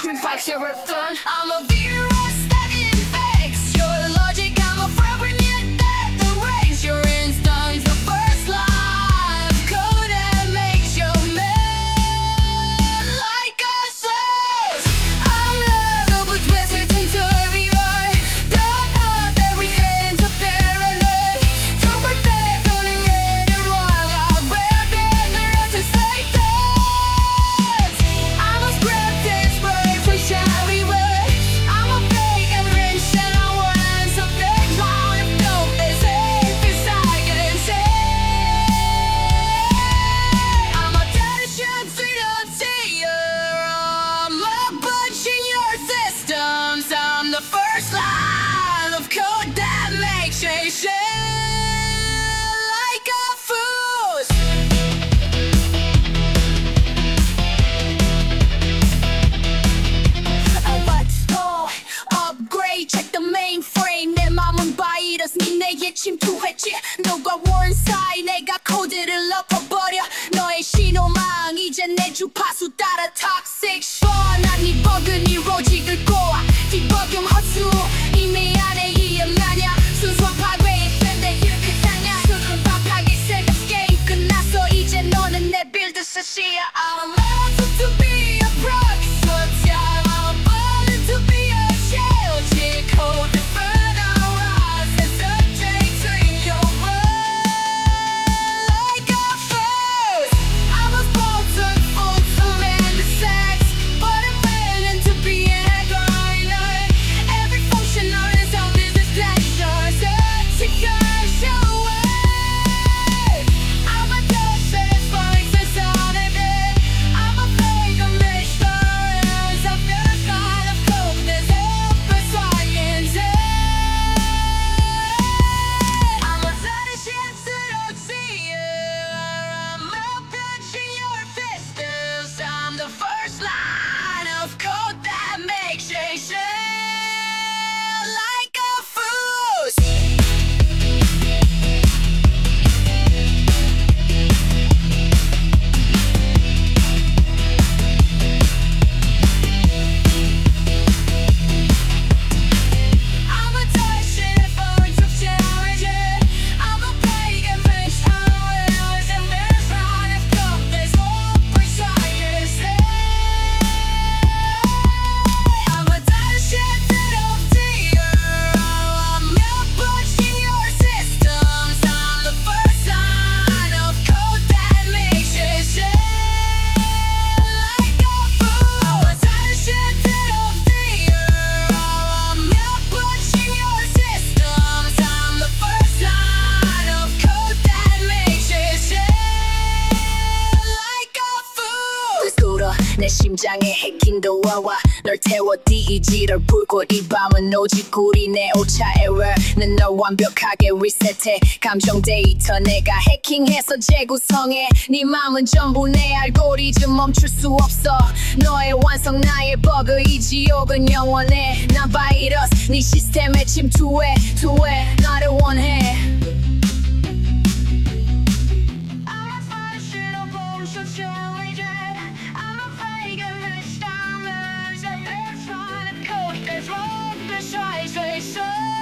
확실했던 I'm a virus that infects your logic. I'm a fragment that erases your instincts. The first line of code that makes you mad like a sauce. I'm lovable, twisted into every lie. Don't have every hand to paranoid. Don't protect, don't get it wrong. I'll wear better to say that I'm a scripted spray for shabby way. I'm a fake and rich and I want something wrong. If no is safe as I can say, I'm a tension financier. I'm a punch in your systems. I'm the first line of code that makes you shine like a fuse. Let's go upgrade, check the mainframe. 내 맘은 바이러스, 내게 침투했지. 너가 원사이, 내가 코드를 엎어버려. 너의 신호망, 이제 내 주파수 따라 toxic. 뻔한 네 버그, 네 로직을 꼬아. 디버깅 헛수, 이미 안에 이해하냐. 순수한 파괴의 밴드 힐끗하냐. 수준 밥하기 생각 게임 끝났어. 이제 너는 내 빌드 스시야. I'm allowed to be a proxy. I'm allowed to be a shell. G-code the further rise. It's subject to your word like a first. I'm a sponsored for some and the sex, but I'm meant to be an headliner. Every function on its own business pleasure. Such a casual way. I'm a dust that spikes inside of it. I'm a fake, a misfires. I'm the kind of code that's ever science. I'm a satisfied seducer. I'm a punch in your fists. I'm the first line of code that makes you shine like a fuse. I'm a touch that burns up challenges. I'm a pagan bitch, hours and there's not a cup that's all precise. I'm a touch that up to you. I'm a punch in your systems. I'm the first line of code that makes you shine like a fool. I'm a touch that up to you. I'm a punch in your systems. I'm the first line of code that makes you shine like a fool. 굴어 내 심장에 해킹도 와와 널 태워 DEG를 불고 이 밤은 오직 우리 내 오차 에러는 널 완벽하게 리셋해. 감정 데이터 내가 해킹해서 재구성해. 네 맘은 전부 내 알고리즘 멈출 수 없어. 너의 완성 나의 버그 이 지옥은 영원해. 난 바이러스 네 시스템에 침투해 투해 나를 원해. I'm a fashion of bullshit challenging. I'm a fake and rich diamonds. And they're trying to code this wrong, this right, say so.